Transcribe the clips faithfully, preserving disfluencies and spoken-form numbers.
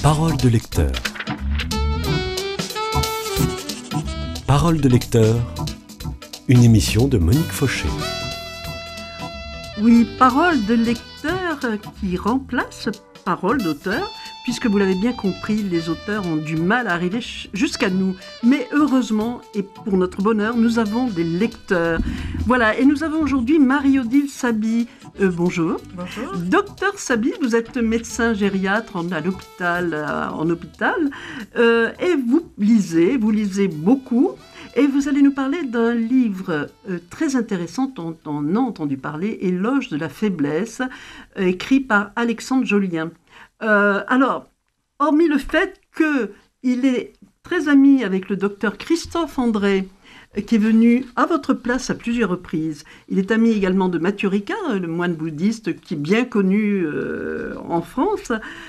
Parole de lecteur. Parole de lecteur, une émission de Monique Fauché. Oui, Parole de lecteur qui remplace Parole d'auteur, puisque vous l'avez bien compris, les auteurs ont du mal à arriver jusqu'à nous. Mais heureusement, et pour notre bonheur, nous avons des lecteurs. Voilà, et nous avons aujourd'hui Marie-Odile Saby. Euh, bonjour. Bonjour. Docteur Saby, vous êtes médecin gériatre en, à l'hôpital, euh, en hôpital, euh, et vous lisez, vous lisez beaucoup. Et vous allez nous parler d'un livre euh, très intéressant dont on a entendu parler, Éloge de la faiblesse, euh, écrit par Alexandre Jolien. Euh, alors, hormis le fait qu'il est très ami avec le docteur Christophe André, euh, qui est venu à votre place à plusieurs reprises, il est ami également de Matthieu Ricard, le moine bouddhiste qui est bien connu euh, en France.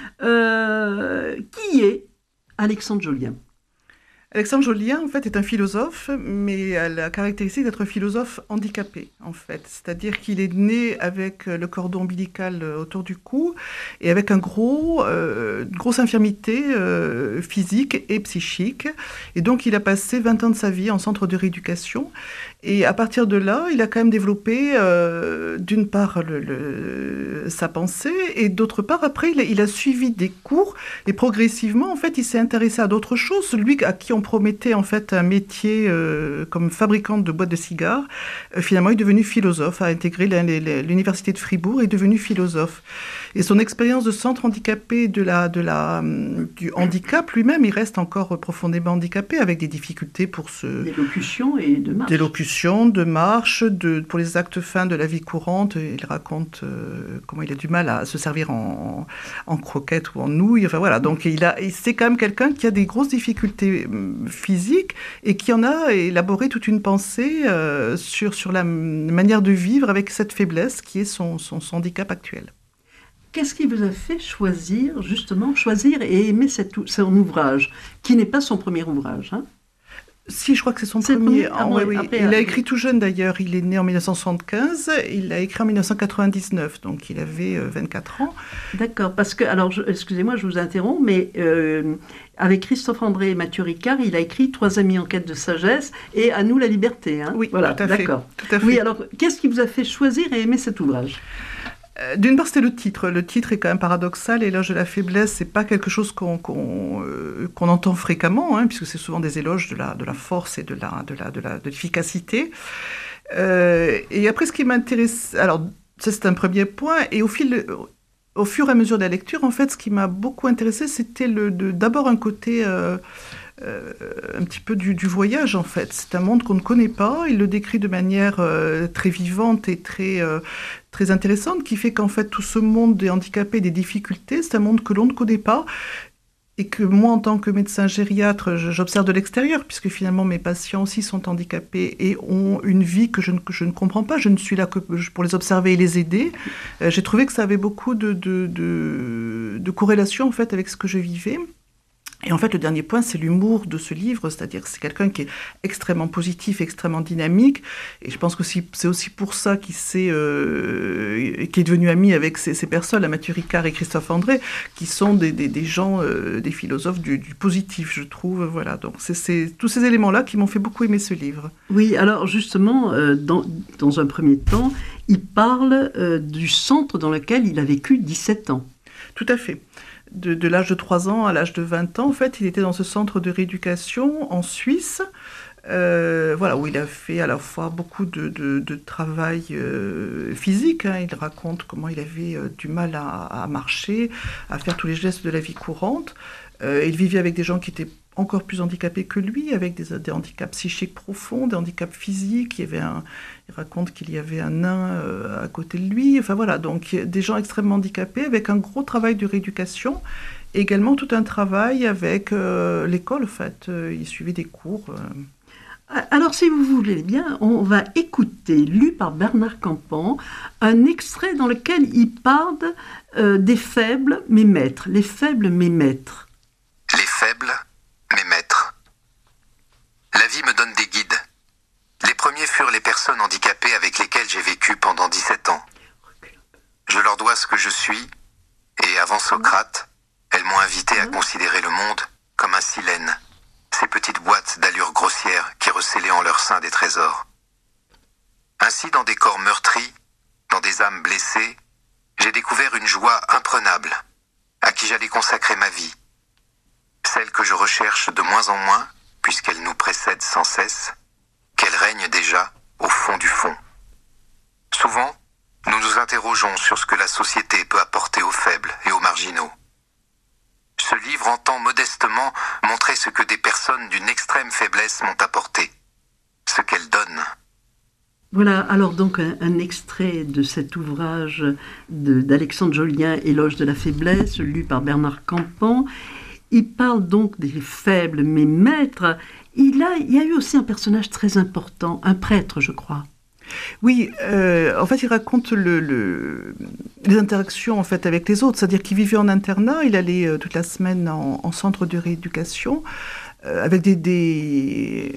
Euh, qui est Alexandre Jolien ? Alexandre Jolien, en fait, est un philosophe, mais a la caractéristique d'être un philosophe handicapé, en fait. C'est-à-dire qu'il est né avec le cordon ombilical autour du cou et avec un gros, euh, une grosse infirmité euh, physique et psychique. Et donc, il a passé vingt ans de sa vie en centre de rééducation. Et à partir de là, il a quand même développé, euh, d'une part, le, le, sa pensée, et d'autre part, après, il a, il a suivi des cours, et progressivement, en fait, il s'est intéressé à d'autres choses. Lui à qui on promettait, en fait, un métier euh, comme fabricant de boîtes de cigares, euh, finalement, il est devenu philosophe, a intégré la, la, l'université de Fribourg, et est devenu philosophe. Et son expérience de centre handicapé, de la, de la, du handicap lui-même, il reste encore profondément handicapé, avec des difficultés pour se... D'élocution et de marche. D'élocution, de marche, de, pour les actes fins de la vie courante. Il raconte euh, comment il a du mal à se servir en, en croquettes ou en nouilles. Enfin voilà, donc il a, c'est quand même quelqu'un qui a des grosses difficultés physiques et qui en a élaboré toute une pensée euh, sur, sur la manière de vivre avec cette faiblesse qui est son, son, son handicap actuel. Qu'est-ce qui vous a fait choisir, justement, choisir et aimer cet, son ouvrage, qui n'est pas son premier ouvrage, hein ? Si, je crois que c'est son c'est premier. premier. Ah, oui, ouais, oui. Après, il après, a écrit tout jeune d'ailleurs. Il est né en dix-neuf cent soixante-quinze. Il l'a écrit en dix-neuf cent quatre-vingt-dix-neuf, donc il avait euh, vingt-quatre ans. D'accord, parce que, alors, je, excusez-moi, je vous interromps, mais euh, avec Christophe André et Matthieu Ricard, il a écrit Trois amis en quête de sagesse et À nous la liberté. Hein. Oui, voilà, tout à fait. d'accord. Tout à fait. Oui, alors, qu'est-ce qui vous a fait choisir et aimer cet ouvrage ? D'une part, c'était le titre. Le titre est quand même paradoxal. Éloge de la faiblesse, c'est pas quelque chose qu'on, qu'on, euh, qu'on entend fréquemment, hein, puisque c'est souvent des éloges de la, de la force et de, la, de, la, de, la, de l'efficacité. Euh, et après, ce qui m'intéresse... Alors, ça, c'est un premier point. Et au fil... Au fur et à mesure de la lecture, en fait, ce qui m'a beaucoup intéressé, c'était le, de, d'abord un côté... Euh, Euh, un petit peu du, du voyage, en fait. C'est un monde qu'on ne connaît pas. Il le décrit de manière euh, très vivante et très, euh, très intéressante, qui fait qu'en fait, tout ce monde des handicapés, des difficultés, c'est un monde que l'on ne connaît pas et que moi, en tant que médecin gériatre, j'observe de l'extérieur, puisque finalement, mes patients aussi sont handicapés et ont une vie que je ne, que je ne comprends pas. Je ne suis là que pour les observer et les aider. Euh, j'ai trouvé que ça avait beaucoup de, de, de, de corrélation, en fait, avec ce que je vivais. Et en fait, le dernier point, c'est l'humour de ce livre, c'est-à-dire que c'est quelqu'un qui est extrêmement positif, extrêmement dynamique, et je pense que c'est aussi pour ça qu'il s'est, euh, qu'il est devenu ami avec ces, ces personnes, Matthieu Ricard et Christophe André, qui sont des, des, des gens, euh, des philosophes du, du positif, je trouve. Voilà, donc c'est, c'est tous ces éléments-là qui m'ont fait beaucoup aimer ce livre. Oui, alors justement, euh, dans, dans un premier temps, il parle euh, du centre dans lequel il a vécu dix-sept ans. Tout à fait. De, de l'âge de trois ans à l'âge de vingt ans, en fait, il était dans ce centre de rééducation en Suisse, euh, voilà, où il a fait à la fois beaucoup de, de, de travail euh, physique. Hein. Il raconte comment il avait euh, du mal à, à marcher, à faire tous les gestes de la vie courante. Euh, il vivait avec des gens qui étaient encore plus handicapés que lui, avec des, des handicaps psychiques profonds, des handicaps physiques. Il, y avait un, il raconte qu'il y avait un nain euh, à côté de lui. Enfin voilà, donc des gens extrêmement handicapés, avec un gros travail de rééducation. Et également tout un travail avec euh, l'école, en fait. Euh, il suivait des cours. Euh. Alors, si vous voulez bien, on va écouter, lu par Bernard Campan, un extrait dans lequel il parle euh, des faibles, mes maîtres. Les faibles, mes maîtres. Les faibles, mes maîtres. La vie me donne des guides. Les premiers furent les personnes handicapées avec lesquelles j'ai vécu pendant dix-sept ans. Je leur dois ce que je suis, et avant Socrate, elles m'ont invité à considérer le monde comme un silène, ces petites boîtes d'allure grossière qui recélaient en leur sein des trésors. Ainsi, dans des corps meurtris, dans des âmes blessées, j'ai découvert une joie imprenable, à qui j'allais consacrer ma vie. Celle que je recherche de moins en moins, puisqu'elle nous précède sans cesse, qu'elle règne déjà au fond du fond. Souvent, nous nous interrogeons sur ce que la société peut apporter aux faibles et aux marginaux. Ce livre entend modestement montrer ce que des personnes d'une extrême faiblesse m'ont apporté, ce qu'elles donnent. Voilà, alors donc un, un extrait de cet ouvrage de, d'Alexandre Jolien, Éloge de la faiblesse, lu par Bernard Campan. Il parle donc des faibles, mais maîtres. Il, a, il y a eu aussi un personnage très important, un prêtre, je crois. Oui, euh, en fait, il raconte le, le, les interactions en fait, avec les autres. C'est-à-dire qu'il vivait en internat, il allait euh, toute la semaine en, en centre de rééducation, euh, avec des, des,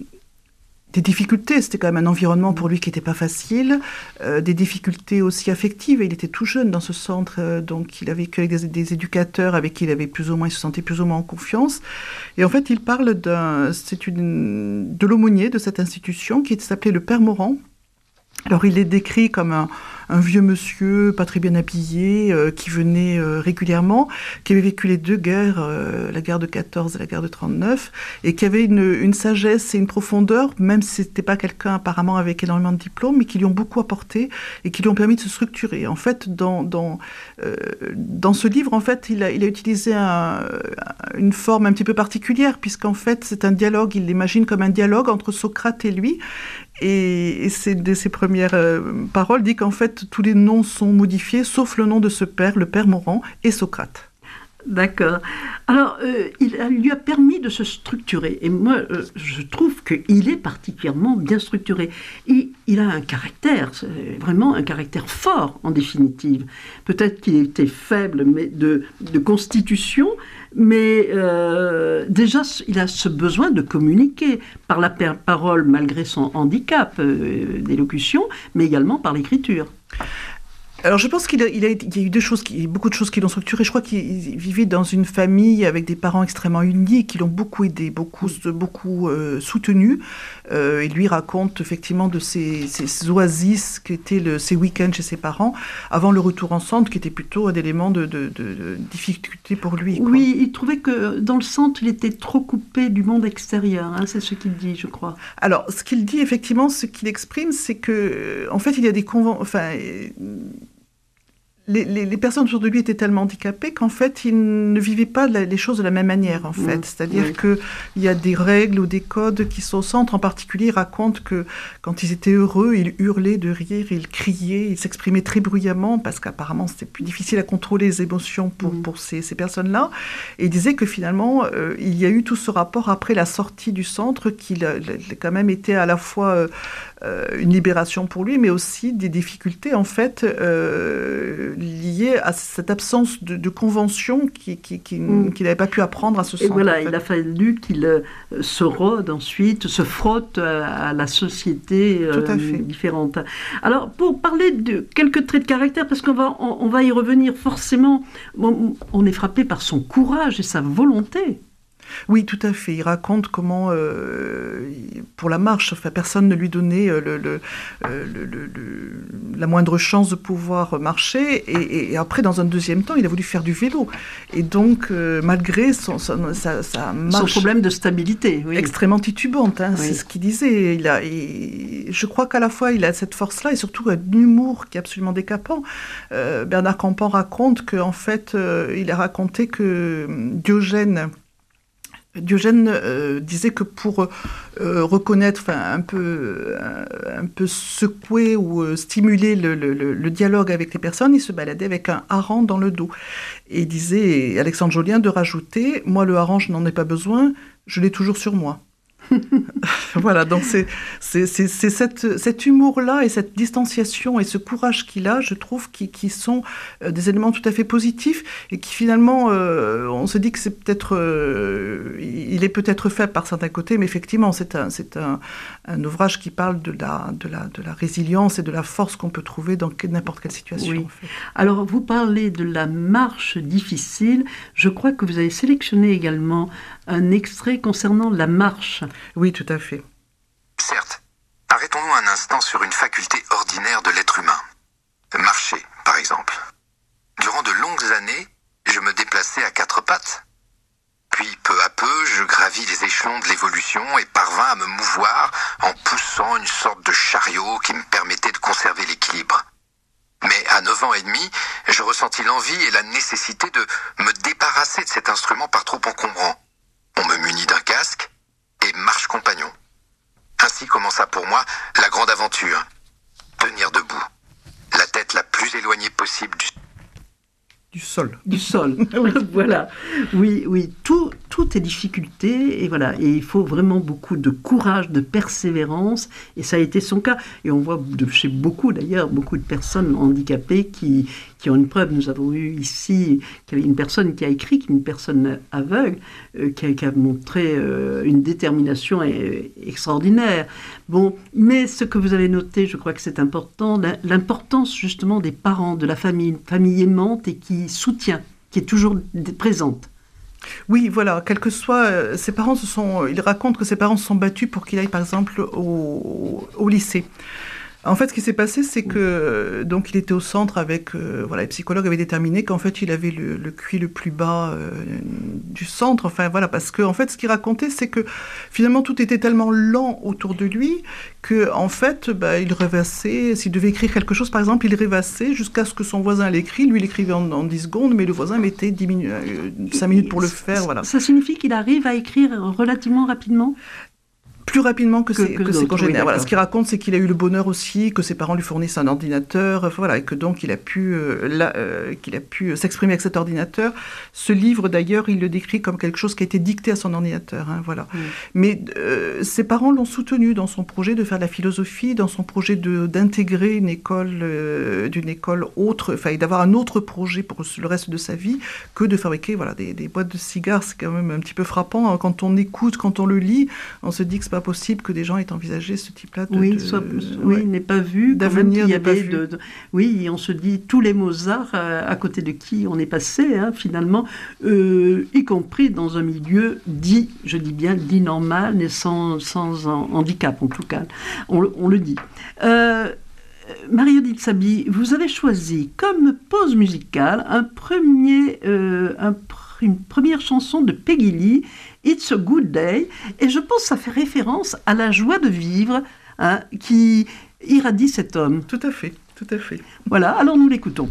des difficultés. C'était quand même un environnement pour lui qui n'était pas facile, euh, des difficultés aussi affectives. Et il était tout jeune dans ce centre, euh, donc il a vécu avec des, des éducateurs avec qui il avait plus ou moins, il se sentait plus ou moins en confiance. Et en fait, il parle d'un, c'est une, de l'aumônier de cette institution qui s'appelait le Père Morand. Alors, il est décrit comme un, un vieux monsieur, pas très bien habillé, euh, qui venait euh, régulièrement, qui avait vécu les deux guerres, euh, la guerre de quatorze et la guerre de trente-neuf, et qui avait une, une sagesse et une profondeur, même si c'était pas quelqu'un apparemment avec énormément de diplômes, mais qui lui ont beaucoup apporté et qui lui ont permis de se structurer. En fait, dans, dans, euh, dans ce livre, en fait, il a, il a utilisé un, une forme un petit peu particulière, puisqu'en fait, c'est un dialogue, il l'imagine comme un dialogue entre Socrate et lui. Et, et c'est de ses premières euh, paroles dit qu'en fait tous les noms sont modifiés sauf le nom de ce père, le Père Morand et Socrate. D'accord. Alors, euh, il lui a permis de se structurer. Et moi, euh, je trouve qu'il est particulièrement bien structuré. Et il a un caractère, c'est vraiment un caractère fort, en définitive. Peut-être qu'il était faible mais de, de constitution, mais euh, déjà, il a ce besoin de communiquer par la parole, malgré son handicap euh, d'élocution, mais également par l'écriture. Alors je pense qu'il a, il a, il y a eu deux choses, qui, beaucoup de choses qui l'ont structuré. Je crois qu'il vivait dans une famille avec des parents extrêmement unis, qui l'ont beaucoup aidé, beaucoup, beaucoup euh, soutenu. Euh, il lui raconte effectivement de ses, ses oasis, qui étaient le, ses week-ends chez ses parents, avant le retour en centre, qui était plutôt un élément de, de, de, de difficulté pour lui. Quoi. Oui, il trouvait que dans le centre, il était trop coupé du monde extérieur. Hein, c'est ce qu'il dit, je crois. Alors, ce qu'il dit, effectivement, ce qu'il exprime, c'est que, en fait, il y a des conventions... Enfin, Les, les, les personnes autour de lui étaient tellement handicapées qu'en fait, ils ne vivaient pas la, les choses de la même manière, en fait. Mmh. C'est-à-dire oui. qu'il y a des règles ou des codes qui sont au centre. En particulier, ils racontent que quand ils étaient heureux, ils hurlaient de rire, ils criaient, ils s'exprimaient très bruyamment parce qu'apparemment, c'était plus difficile à contrôler les émotions pour, mmh. pour ces, ces personnes-là. Et ils disaient que finalement, euh, il y a eu tout ce rapport après la sortie du centre qui a, a quand même été à la fois... Euh, Euh, une libération pour lui, mais aussi des difficultés en fait euh, liées à cette absence de, de convention qui, qui, qui, mmh. qu'il n'avait pas pu apprendre à ce centre. Et voilà, en fait. Il a fallu qu'il euh, se rôde ensuite, se frotte à, à la société euh, Tout à fait. différente. Alors, pour parler de quelques traits de caractère, parce qu'on va, on, on va y revenir forcément, on, on est frappé par son courage et sa volonté. Oui, tout à fait. Il raconte comment, euh, pour la marche, enfin, personne ne lui donnait le, le, le, le, le, la moindre chance de pouvoir marcher. Et, et après, dans un deuxième temps, il a voulu faire du vélo. Et donc, euh, malgré son, son, sa, sa marche... Son problème de stabilité, oui. Extrêmement titubante, hein, oui. C'est ce qu'il disait. Il a, il, je crois qu'à la fois, il a cette force-là et surtout un humour qui est absolument décapant. Euh, Bernard Campan raconte qu'en fait, euh, il a raconté que Diogène... Diogène euh, disait que pour euh, reconnaître, enfin un peu, un, un peu secouer ou euh, stimuler le, le, le dialogue avec les personnes, il se baladait avec un hareng dans le dos. Et il disait, Alexandre Jolien, de rajouter « Moi, le hareng, je n'en ai pas besoin, je l'ai toujours sur moi. » Voilà, donc c'est, c'est, c'est, c'est cette, cet humour-là et cette distanciation et ce courage qu'il a, je trouve, qui, qui sont des éléments tout à fait positifs et qui finalement, euh, on se dit que c'est peut-être, euh, il est peut-être faible par certains côtés, mais effectivement, c'est un, c'est un, un ouvrage qui parle de la, de, la, de la résilience et de la force qu'on peut trouver dans n'importe quelle situation. Oui. En fait. Alors, vous parlez de la marche difficile. Je crois que vous avez sélectionné également un extrait concernant la marche. Oui, tout à fait. Certes, arrêtons-nous un instant sur une faculté ordinaire de l'être humain. Marcher, par exemple. Durant de longues années, je me déplaçais à quatre pattes. Puis, peu à peu, je gravis les échelons de l'évolution et parvins à me mouvoir en poussant une sorte de chariot qui me permettait de conserver l'équilibre. Mais à neuf ans et demi, je ressentis l'envie et la nécessité de me débarrasser de cet instrument par trop encombrant. On me munit d'un casque et marche compagnon. Ainsi commença pour moi la grande aventure. Tenir debout, la tête la plus éloignée possible du Du sol. Du sol, voilà. Oui, oui, tout, tout est difficulté, et voilà. Et il faut vraiment beaucoup de courage, de persévérance, et ça a été son cas. Et on voit de, chez beaucoup, d'ailleurs, beaucoup de personnes handicapées qui, qui ont une preuve. Nous avons eu ici une personne qui a écrit, une personne aveugle, euh, qui, a, qui a montré euh, une détermination euh, extraordinaire. Bon, mais ce que vous avez noté, je crois que c'est important, l'importance justement des parents, de la famille, une famille aimante et qui soutient, qui est toujours présente. Oui, voilà, quel que soit, euh, ses parents se sont, il raconte que ses parents se sont battus pour qu'il aille par exemple au, au lycée. En fait, ce qui s'est passé, c'est que donc il était au centre avec euh, voilà, les psychologues avaient déterminé qu'en fait il avait le, le Q I le plus bas euh, du centre. Enfin voilà, parce que en fait, ce qu'il racontait, c'est que finalement tout était tellement lent autour de lui que en fait, bah, il rêvassait. S'il devait écrire quelque chose, par exemple, il rêvassait jusqu'à ce que son voisin l'écrit. Lui, il écrivait en, en dix secondes, mais le voisin mettait dix minutes, euh, cinq minutes pour le faire. Voilà. Ça signifie qu'il arrive à écrire relativement rapidement ? Plus rapidement que, que, ses, que, que ses congénères. Oui, voilà, ce qu'il raconte, c'est qu'il a eu le bonheur aussi que ses parents lui fournissent un ordinateur, voilà, et que donc il a pu, euh, là, euh, qu'il a pu s'exprimer avec cet ordinateur. Ce livre, d'ailleurs, il le décrit comme quelque chose qui a été dicté à son ordinateur. Hein, voilà. Mm. Mais euh, ses parents l'ont soutenu dans son projet de faire de la philosophie, dans son projet de, d'intégrer une école, euh, d'une école autre, enfin, et d'avoir un autre projet pour le reste de sa vie que de fabriquer voilà, des, des boîtes de cigares. C'est quand même un petit peu frappant. Hein, quand on écoute, quand on le lit, on se dit que c'est pas possible que des gens aient envisagé ce type-là de... Oui, de, soit, de oui, ouais, n'est pas vu. D'avenir n'est pas vu. De, de, oui, on se dit, tous les Mozart, euh, à côté de qui on est passé, hein, finalement, euh, y compris dans un milieu dit, je dis bien, dit normal, mais sans, sans handicap, en tout cas. On, on le dit. Euh, Marie-Odile Saby, vous avez choisi comme pause musicale un premier, euh, un, une première chanson de Peggy Lee, It's a Good Day, et je pense que ça fait référence à la joie de vivre hein, qui irradie cet homme. Tout à fait, tout à fait. Voilà, alors nous l'écoutons.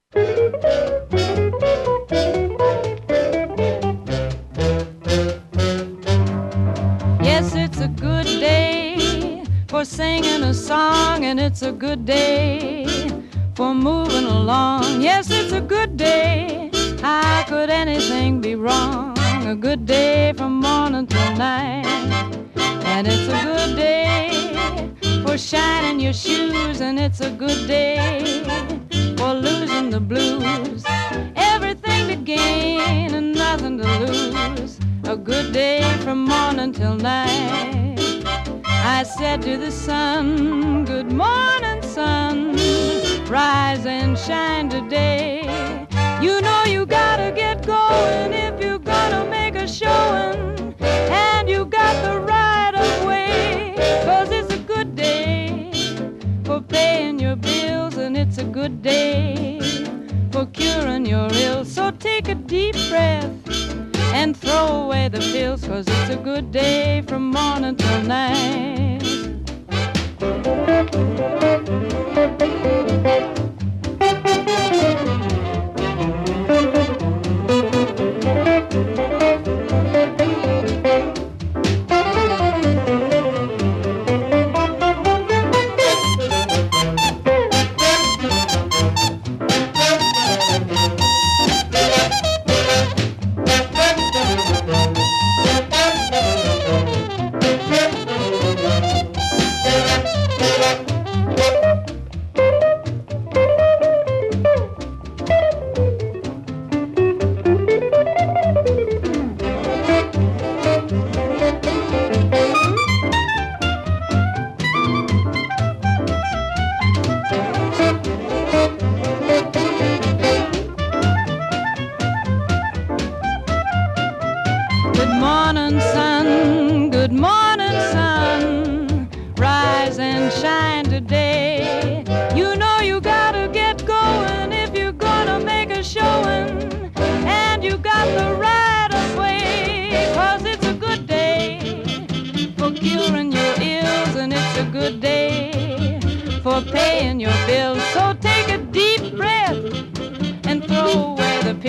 Yes, it's a good day for singing a song, and it's a good day for moving along. Yes, it's a good day. How could anything be wrong? A good day from morning till night. And it's a good day for shining your shoes, and it's a good day for losing the blues. Everything to gain and nothing to lose. A good day from morning till night. I said to the sun, good morning, sun. Rise and shine today. You know you gotta get going if you're gonna make a showing. And you got the right of way, 'cause it's a good day for paying your bills, and it's a good day for curing your ills. So take a deep breath and throw away the pills, 'cause it's a good day from morning till night.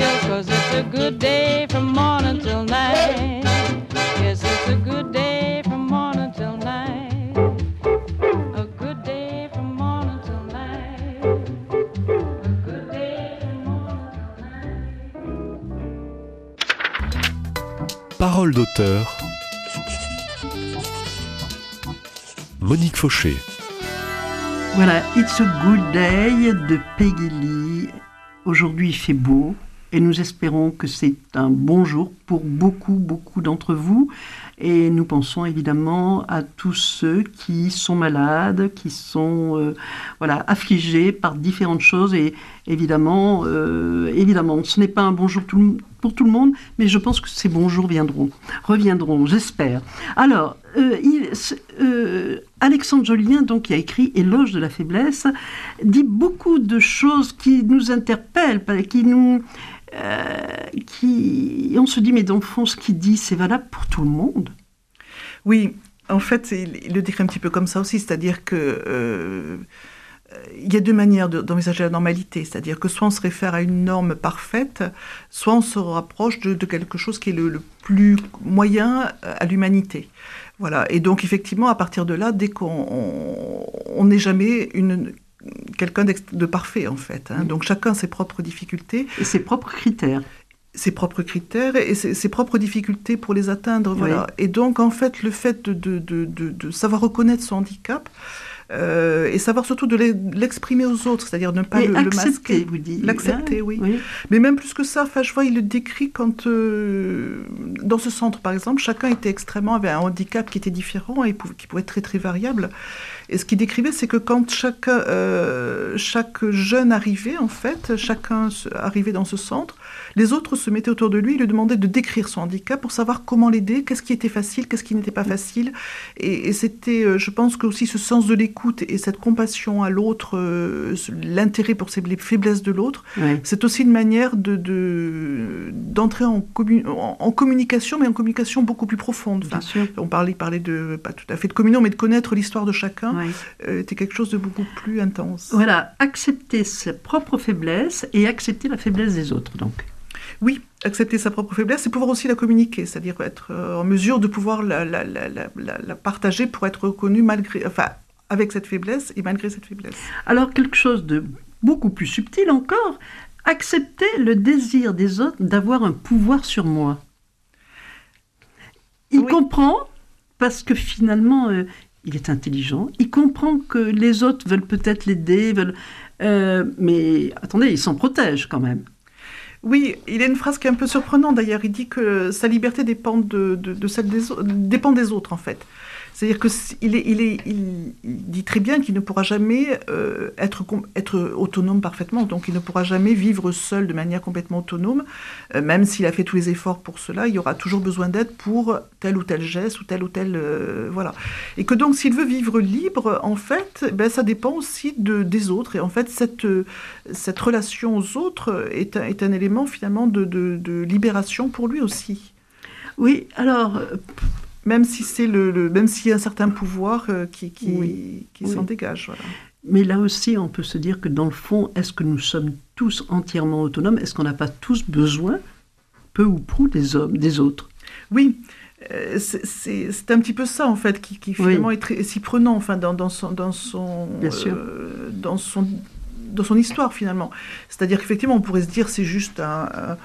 just 'cause it's a good day from morning till night. Yes, it's a good day from morning till night. A good day from morning till night. A good day from morning till night. Parole d'auteur. Monique Fauché. Voilà, It's a Good Day de Peggy Lee. Aujourd'hui, il fait beau et nous espérons que c'est un bon jour pour beaucoup, beaucoup d'entre vous. Et nous pensons évidemment à tous ceux qui sont malades, qui sont euh, voilà, affligés par différentes choses. Et évidemment, euh, évidemment, ce n'est pas un bon jour tout le, pour tout le monde, mais je pense que ces bons jours viendront, reviendront, j'espère. Alors, euh, il, euh, Alexandre Jolien, donc, qui a écrit « Éloge de la faiblesse », dit beaucoup de choses qui nous interpellent, qui nous... Euh, qui... Et on se dit, mais dans le fond, ce qu'il dit, c'est valable pour tout le monde. Oui, en fait, il, il le décrit un petit peu comme ça aussi, c'est-à-dire que euh, il y a deux manières de, d'envisager la normalité, c'est-à-dire que soit on se réfère à une norme parfaite, soit on se rapproche de, de quelque chose qui est le, le plus moyen à l'humanité. Voilà, et donc effectivement, à partir de là, dès qu'on n'est jamais une... quelqu'un de parfait, en fait. Hein. Donc, chacun a ses propres difficultés. Et ses propres critères. Ses propres critères et ses, ses propres difficultés pour les atteindre. Voilà. Oui. Et donc, en fait, le fait de, de, de, de, de savoir reconnaître son handicap euh, et savoir surtout de l'exprimer aux autres, c'est-à-dire ne pas le, le masquer. Vous dites. L'accepter, oui. oui. Mais même plus que ça, enfin, je vois, il le décrit quand, euh, dans ce centre, par exemple, chacun était extrêmement, avait un handicap qui était différent et qui pouvait être très, très variable. Et ce qu'il décrivait, c'est que quand chaque, euh, chaque jeune arrivait, en fait, chacun arrivait dans ce centre, les autres se mettaient autour de lui et lui demandaient de décrire son handicap pour savoir comment l'aider, qu'est-ce qui était facile, qu'est-ce qui n'était pas facile. Et, et c'était, je pense que aussi ce sens de l'écoute et cette compassion à l'autre, euh, l'intérêt pour les faiblesses de l'autre, oui. C'est aussi une manière de, de, d'entrer en, commun, en, en communication, mais en communication beaucoup plus profonde. Enfin, on parlait, parlait de, pas tout à fait de communion, mais de connaître l'histoire de chacun. Oui. Euh, était quelque chose de beaucoup plus intense. Voilà, accepter sa propre faiblesse et accepter la faiblesse des autres, donc. Oui, accepter sa propre faiblesse et pouvoir aussi la communiquer, c'est-à-dire être euh, en mesure de pouvoir la, la, la, la, la partager pour être reconnu malgré, enfin, avec cette faiblesse et malgré cette faiblesse. Alors, quelque chose de beaucoup plus subtil encore, accepter le désir des autres d'avoir un pouvoir sur moi. Il oui. comprend, parce que finalement... Euh, il est intelligent, il comprend que les autres veulent peut-être l'aider, veulent, euh, mais attendez, il s'en protège quand même. Oui, il y a une phrase qui est un peu surprenante d'ailleurs, il dit que sa liberté dépend de, de, de celle des autres, dépend des autres en fait. C'est-à-dire qu'il est, il est, il, il dit très bien qu'il ne pourra jamais euh, être, être autonome parfaitement, donc il ne pourra jamais vivre seul de manière complètement autonome, euh, même s'il a fait tous les efforts pour cela, il y aura toujours besoin d'aide pour tel ou tel geste ou tel ou tel... Euh, voilà. Et que donc s'il veut vivre libre, en fait, ben, ça dépend aussi de, des autres. Et en fait, cette, cette relation aux autres est un, est un élément finalement de, de, de libération pour lui aussi. Oui, alors... Même si c'est le, le même s'il y a un certain pouvoir euh, qui, qui, oui, qui oui. s'en dégage. Voilà. Mais là aussi, on peut se dire que dans le fond, est-ce que nous sommes tous entièrement autonomes ? Est-ce qu'on n'a pas tous besoin, peu ou prou, des hommes, des autres ? Oui, euh, c'est, c'est, c'est un petit peu ça en fait qui, qui finalement oui. est très, si prenant, enfin dans, dans son, dans son, Bien sûr. Euh, dans son, dans son histoire finalement. C'est-à-dire qu'effectivement, on pourrait se dire c'est juste un, un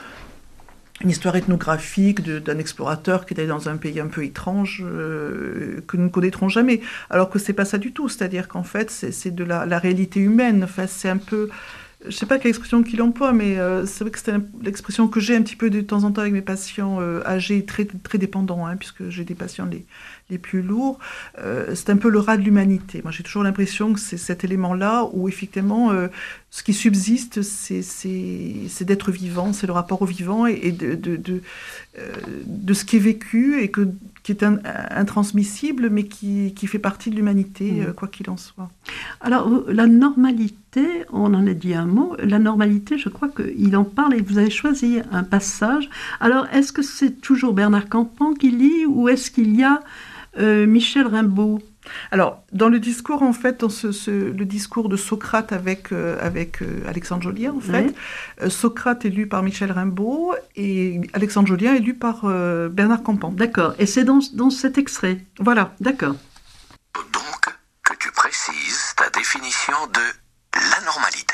une histoire ethnographique de, d'un explorateur qui est allé dans un pays un peu étrange euh, que nous ne connaîtrons jamais, alors que c'est pas ça du tout, c'est-à-dire qu'en fait c'est, c'est de la, la réalité humaine, enfin, c'est un peu, je sais pas quelle expression qu'il emploie, mais euh, c'est vrai que c'est l'expression que j'ai un petit peu de temps en temps avec mes patients euh, âgés, très, très dépendants, hein, puisque j'ai des patients les, les plus lourds, euh, c'est un peu le ras de l'humanité. Moi j'ai toujours l'impression que c'est cet élément-là où effectivement euh, ce qui subsiste, c'est, c'est, c'est d'être vivant, c'est le rapport au vivant et, et de, de, de, euh, de ce qui est vécu et que, qui est un, intransmissible, mais qui, qui fait partie de l'humanité, mmh. euh, quoi qu'il en soit. Alors, la normalité, on en a dit un mot, la normalité, je crois qu'il en parle et vous avez choisi un passage. Alors, est-ce que c'est toujours Bernard Campan qui lit ou est-ce qu'il y a euh, Michel Rimbaud Alors, dans le discours, en fait, dans ce, ce, le discours de Socrate avec, euh, avec euh, Alexandre Jolien, en fait, oui. euh, Socrate est lu par Michel Rimbaud et Alexandre Jolien est lu par euh, Bernard Campan. D'accord, et c'est dans, dans cet extrait. Voilà. D'accord. Donc, que tu précises ta définition de l'anormalité.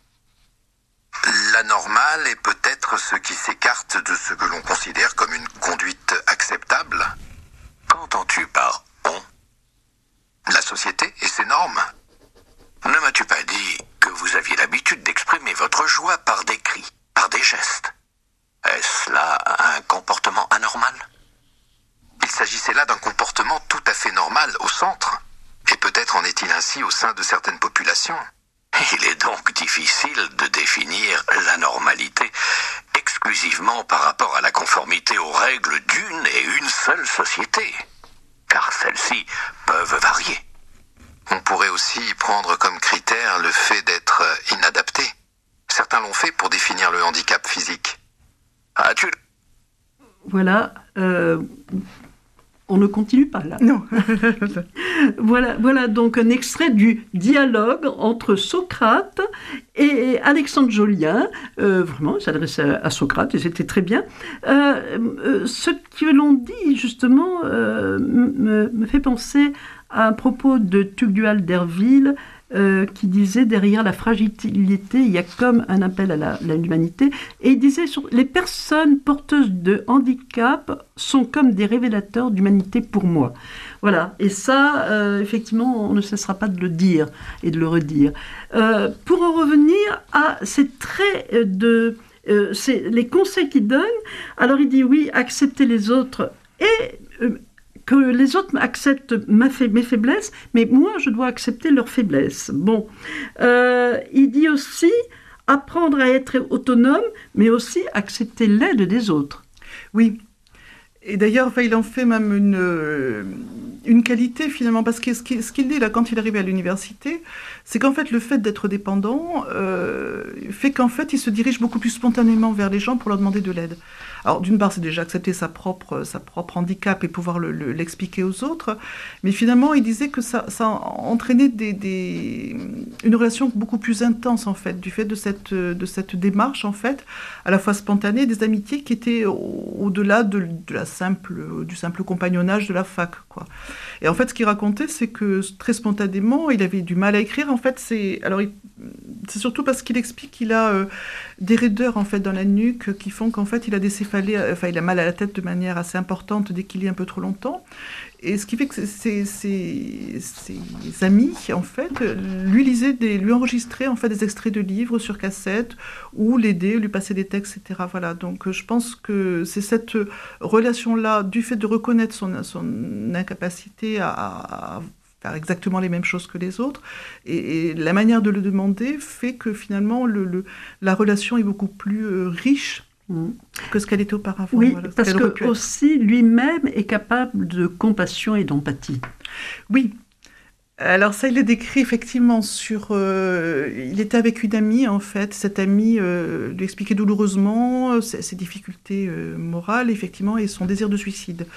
L'anormal est peut-être ce qui s'écarte de ce que l'on considère comme une conduite acceptable. Qu'entends-tu par on ? La société et ses normes. Ne m'as-tu pas dit que vous aviez l'habitude d'exprimer votre joie par des cris, par des gestes ? Est-ce là un comportement anormal ? Il s'agissait là d'un comportement tout à fait normal au centre. Et peut-être en est-il ainsi au sein de certaines populations. Il est donc difficile de définir l'anormalité exclusivement par rapport à la conformité aux règles d'une et une seule société, car celles-ci peuvent varier. On pourrait aussi prendre comme critère le fait d'être inadapté. Certains l'ont fait pour définir le handicap physique. As-tu... Voilà, euh, on ne continue pas là. Non. Voilà, voilà donc un extrait du dialogue entre Socrate et Alexandre Jolien. Euh, vraiment, il s'adressait à Socrate et c'était très bien. Euh, euh, ce que l'on dit justement euh, me, me fait penser à un propos de Tugdual d'Herville euh, qui disait derrière la fragilité, il y a comme un appel à, la, à l'humanité. Et il disait sur, les personnes porteuses de handicap sont comme des révélateurs d'humanité pour moi. Voilà, et ça, euh, effectivement, on ne cessera pas de le dire et de le redire. Euh, pour en revenir à ces traits de... Euh, c'est les conseils qu'il donne, alors il dit oui, accepter les autres et... Euh, que les autres acceptent ma fa- mes faiblesses, mais moi, je dois accepter leurs faiblesses. Bon, euh, il dit aussi apprendre à être autonome, mais aussi accepter l'aide des autres. Oui. Et d'ailleurs, enfin, il en fait même une, euh, une qualité finalement, parce que ce qu'il, ce qu'il dit là quand il arrive à l'université, c'est qu'en fait le fait d'être dépendant euh, fait qu'en fait il se dirige beaucoup plus spontanément vers les gens pour leur demander de l'aide. Alors d'une part, c'est déjà accepter sa propre, sa propre handicap et pouvoir le, le, l'expliquer aux autres, mais finalement il disait que ça, ça entraînait des, des, une relation beaucoup plus intense en fait, du fait de cette, de cette démarche en fait, à la fois spontanée, des amitiés qui étaient au, au-delà de, de la simple, du simple compagnonnage de la fac, quoi. Et en fait, ce qu'il racontait, c'est que très spontanément, il avait du mal à écrire. En fait, c'est, alors, il, c'est surtout parce qu'il explique qu'il a euh, des raideurs en fait dans la nuque qui font qu'en fait, il a des céphalées, enfin, il a mal à la tête de manière assez importante dès qu'il lit un peu trop longtemps. Et ce qui fait que ses, ses, ses amis, en fait, lui lisaient, des, lui enregistraient en fait des extraits de livres sur cassette ou l'aider, lui passer des textes, et cetera. Voilà. Donc, je pense que c'est cette relation-là, du fait de reconnaître son, son incapacité à, à faire exactement les mêmes choses que les autres, et, et la manière de le demander fait que finalement, le, le, la relation est beaucoup plus euh, riche que ce qu'elle était auparavant. Oui, voilà, parce que aussi lui-même est capable de compassion et d'empathie. Oui. Alors ça, il est décrit effectivement sur... Euh, il était avec une amie, en fait. Cette amie euh, lui expliquait douloureusement ses, ses difficultés euh, morales, effectivement, et son désir de suicide.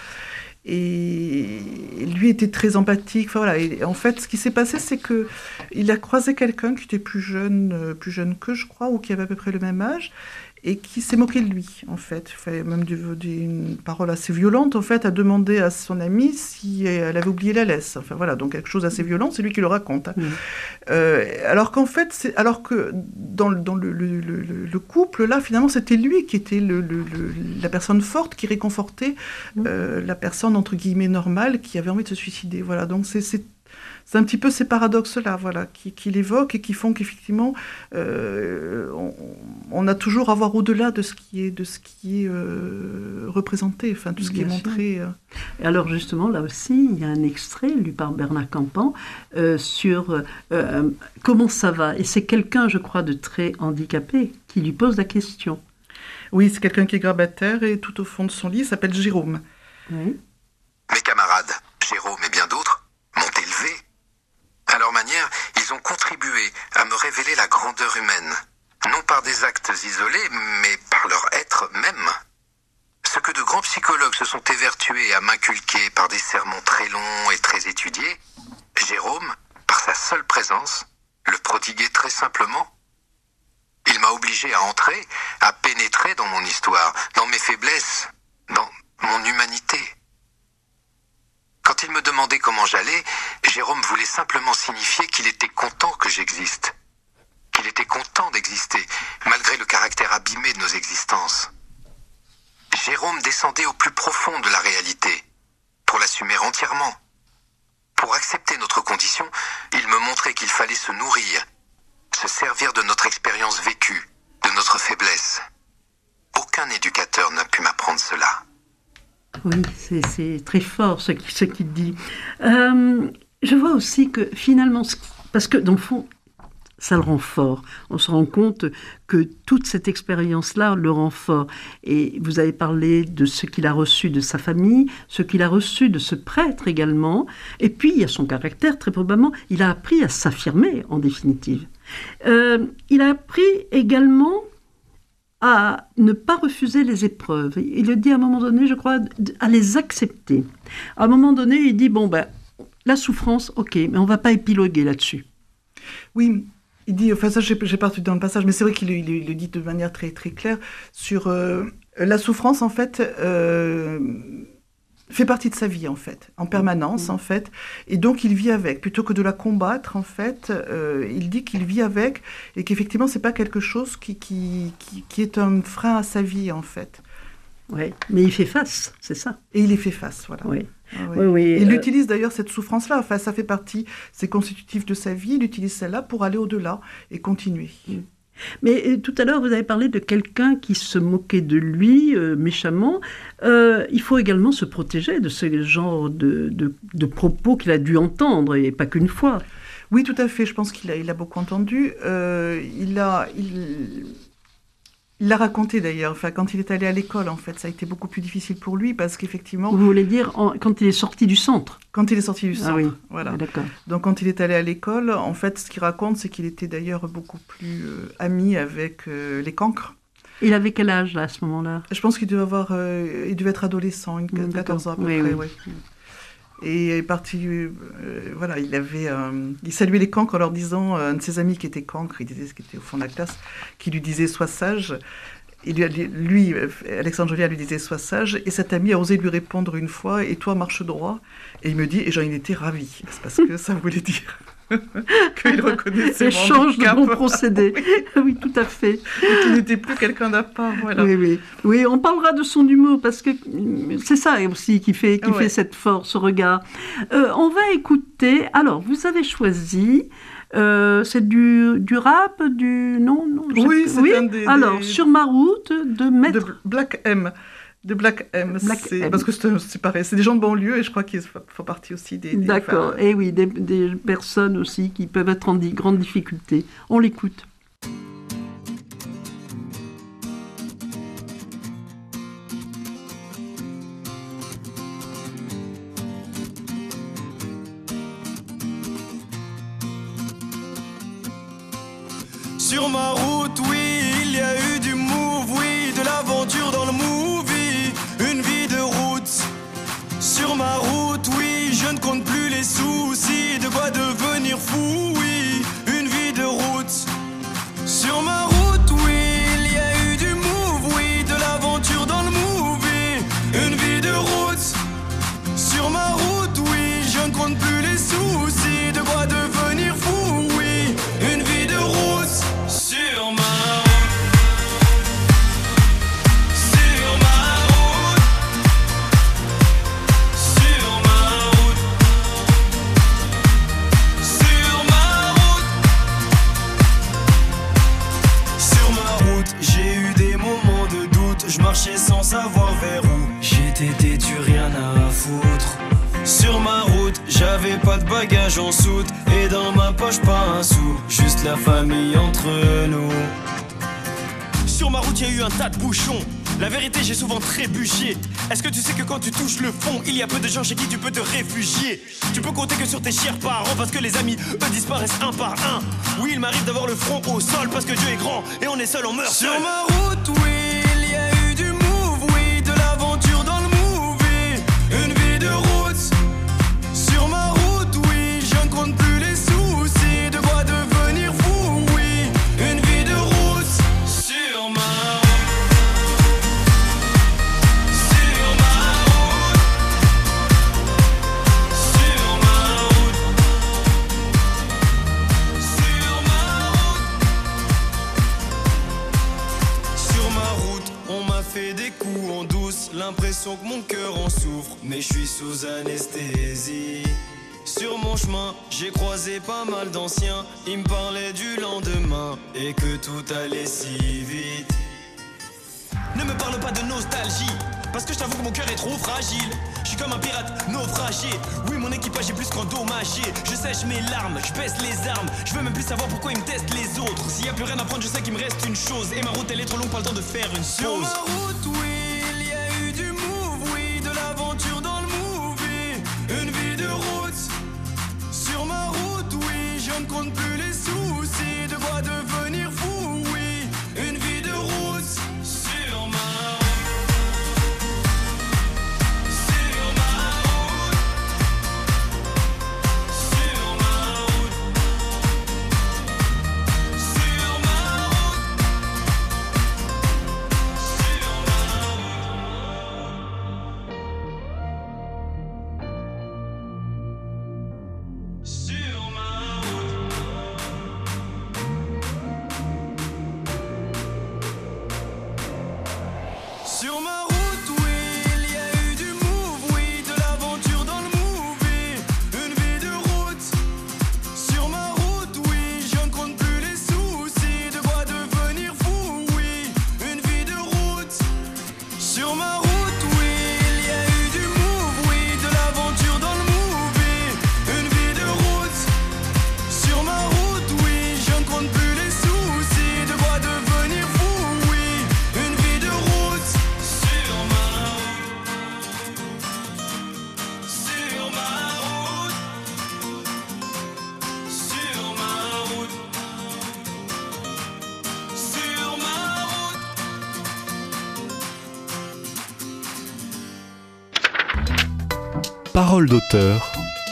Et lui était très empathique. Enfin, voilà. Et en fait, ce qui s'est passé, c'est qu'il a croisé quelqu'un qui était plus jeune, euh, plus jeune que, je crois, ou qui avait à peu près le même âge, et qui s'est moqué de lui, en fait. Il fallait même dire une parole assez violente, en fait, à demander à son amie si elle avait oublié la laisse. Enfin, voilà, donc quelque chose d'assez violent, c'est lui qui le raconte. Hein. Mmh. Euh, alors qu'en fait, c'est, alors que dans, dans le, le, le, le couple, là, finalement, c'était lui qui était le, le, le, la personne forte qui réconfortait mmh. euh, la personne, entre guillemets, normale, qui avait envie de se suicider. Voilà, donc c'est... c'est C'est un petit peu ces paradoxes-là, voilà, qu'il qui évoque et qui font qu'effectivement, euh, on, on a toujours à voir au-delà de ce qui est, de ce qui est euh, représenté, enfin, tout ce Bien qui est sûr. montré. Euh. Et alors justement, là aussi, il y a un extrait lu par Bernard Campan euh, sur euh, comment ça va. Et c'est quelqu'un, je crois, de très handicapé qui lui pose la question. Oui, c'est quelqu'un qui est grabataire et tout au fond de son lit, il s'appelle Jérôme. Oui. Mes camarades, Jérôme et bien d'autres, m'ont élevé. À leur manière, ils ont contribué à me révéler la grandeur humaine, non par des actes isolés, mais par leur être même. Ce Ce que de grands psychologues se sont évertués à m'inculquer par des sermons très longs et très étudiés, Jérôme, par sa seule présence, le prodiguait très simplement. Il m'a obligé à entrer, à pénétrer dans mon histoire, dans mes faiblesses, dans mon humanité. Quand il me demandait comment j'allais, Jérôme voulait simplement signifier qu'il était content que j'existe, qu'il était content d'exister, malgré le caractère abîmé de nos existences. Jérôme descendait au plus profond de la réalité, pour l'assumer entièrement. Pour accepter notre condition, il me montrait qu'il fallait se nourrir, se servir de notre expérience vécue, de notre faiblesse. Aucun éducateur n'a pu m'apprendre cela. Oui, c'est, c'est très fort ce, ce qu'il dit. Euh, je vois aussi que finalement, parce que dans le fond, ça le rend fort. On se rend compte que toute cette expérience-là le rend fort. Et vous avez parlé de ce qu'il a reçu de sa famille, ce qu'il a reçu de ce prêtre également. Et puis, il y a son caractère, très probablement. Il a appris à s'affirmer, en définitive. Euh, il a appris également à ne pas refuser les épreuves. Il le dit à un moment donné, je crois, à les accepter. À un moment donné, il dit, bon, ben, la souffrance, ok, mais on ne va pas épiloguer là-dessus. Oui, il dit, enfin ça, j'ai, j'ai pas tout dans le passage, mais c'est vrai qu'il il, il le dit de manière très, très claire, sur euh, la souffrance, en fait, euh, fait partie de sa vie, en fait, en permanence, mmh. en fait, et donc il vit avec. Plutôt que de la combattre, en fait, euh, il dit qu'il vit avec, et qu'effectivement, c'est pas quelque chose qui, qui, qui, qui est un frein à sa vie, en fait. Oui, mais il fait face, c'est ça. Et il y fait face, voilà. Oui. Ah oui. Oui, oui, il euh... utilise d'ailleurs cette souffrance-là, enfin, ça fait partie, c'est constitutif de sa vie, il utilise celle-là pour aller au-delà et continuer. Mm. Mais euh, tout à l'heure, vous avez parlé de quelqu'un qui se moquait de lui euh, méchamment. Euh, il faut également se protéger de ce genre de, de, de propos qu'il a dû entendre, et pas qu'une fois. Oui, tout à fait, je pense qu'il a, il a beaucoup entendu. Euh, il a... Il... Il l'a raconté d'ailleurs, enfin, quand il est allé à l'école, en fait, ça a été beaucoup plus difficile pour lui parce qu'effectivement... Vous voulez dire en, quand il est sorti du centre ? Quand il est sorti du centre, ah oui. voilà. Ah, d'accord. Donc quand il est allé à l'école, en fait, ce qu'il raconte, c'est qu'il était d'ailleurs beaucoup plus euh, ami avec euh, les cancres. Il avait quel âge là, à ce moment-là ? Je pense qu'il devait avoir, euh, il devait être adolescent, une, mmh, quatorze ans à peu oui, près, oui. ouais. Et il est parti, euh, voilà, il avait, euh, il saluait les cancres en leur disant, euh, un de ses amis qui était cancre, il disait, qui était au fond de la classe, qui lui disait « sois sage ». Il lui, lui, Alexandre Joliat lui disait « sois sage », et cet ami a osé lui répondre une fois « et toi, marche droit ». Et il me dit, et j'en étais ravi, c'est parce que ça voulait dire qu'il reconnaissait mon échange de bons procédés. oui. oui, tout à fait. Et qu'il n'était plus quelqu'un d'à part, voilà. Oui, oui. Oui, on parlera de son humour, parce que c'est ça aussi qui fait, qui ouais. fait cette force, ce regard. Euh, on va écouter, alors, vous avez choisi... Euh, c'est du, du rap, du... Non, non. Oui, c'est oui un des... Alors, des... Sur ma route, de Maître... De Black M. De Black M. Black c'est... M. Parce que c'est, c'est pareil, c'est des gens de banlieue et je crois qu'ils font partie aussi des... des D'accord, enfin... et oui, des, des personnes aussi qui peuvent être en di- grande difficulté. On l'écoute. Sur ma route, oui, il y a eu du move, oui, de l'aventure dans le movie, une vie de route. Sur ma route, oui, je ne compte plus les soucis, de quoi devenir fou, oui, une vie de route. Sur ma route, oui, il y a eu du move, oui, de l'aventure dans le movie, une vie de route. Sur ma route, oui, je ne compte plus les soucis, de quoi devenir fou, oui, une vie de route. Sur ma route, sur ma route, sur ma route, sur ma route, sur ma route, j'ai eu des moments de doute, je marchais sans savoir vers où, j'étais têtu, rien à foutre. Sur ma route, j'avais pas de bagages en soute, et dans ma poche pas un sou, juste la famille entre nous. Sur ma route, il y a eu un tas de bouchons. La vérité, j'ai souvent trébuché. Est-ce que tu sais que quand tu touches le fond, il y a peu de gens chez qui tu peux te réfugier? Tu peux compter que sur tes chers parents, parce que les amis, eux, disparaissent un par un. Oui, il m'arrive d'avoir le front au sol, parce que Dieu est grand, et on est seul, on meurt seul. Sur ma route, oui, il y a eu du move, oui, de l'avant. On m'a fait des coups en douce, l'impression que mon cœur en souffre, mais je suis sous anesthésie. Sur mon chemin, j'ai croisé pas mal d'anciens, ils me parlaient du lendemain et que tout allait si vite. Ne me parle pas de nostalgie, parce que je t'avoue que mon cœur est trop fragile. Je suis comme un pirate naufragé. Oui, mon équipage est plus qu'endommagé. Je sèche mes larmes, je baisse les armes. Je veux même plus savoir pourquoi ils me testent les autres. S'il y a plus rien à prendre, je sais qu'il me reste une chose. Et ma route elle est trop longue, pas le temps de faire une Sur pause. ma route, oui, il y a eu du move, oui, de l'aventure dans le movie. Une vie de route. Sur ma route, oui, je ne compte plus les soucis. De quoi devenir fou, oui. Une vie de route. Sur ma Sur ma route, oui, il y a eu du move, oui, de l'aventure dans le movie. Une vie de route. Sur ma route, oui, je ne compte plus les soucis. De quoi devenir fou, oui. Une vie de route. Sur ma route, oui, il y a eu du move, oui, de l'aventure dans le movie. Une vie de route. Sur ma route, oui, je ne compte plus les soucis. De quoi devenir fou, oui. Une vie de route. Sur ma route. Sur ma route. Sur ma route. Sur ma route. Parole d'auteur.